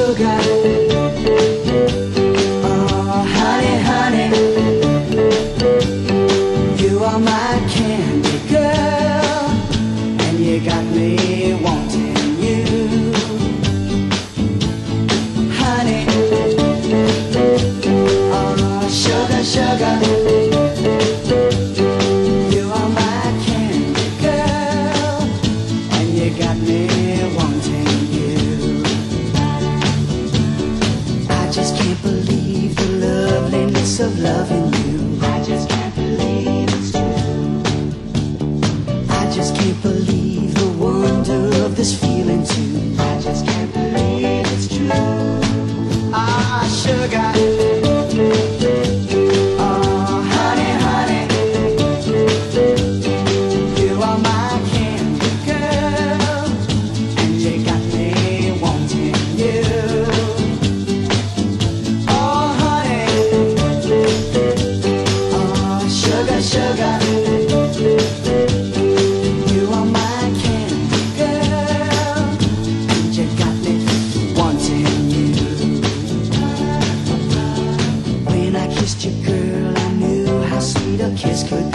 sugar. Oh, honey, honey, you are my candy girl, and you got me wanting you. Honey, oh, sugar, sugar, you are my candy girl, and you got me wanting you. I just can't believe the loveliness of loving you. I just can't believe it's true. I just can't believe the wonder of this feeling too. I just can't believe it's true. Ah, sugar. Oh, honey, honey, you are my candy girl, and you got me wanting you. Oh, honey, oh, sugar, sugar, you are my candy girl, and you got me wanting you. When I kissed you, girl, I knew how sweet a kiss could be.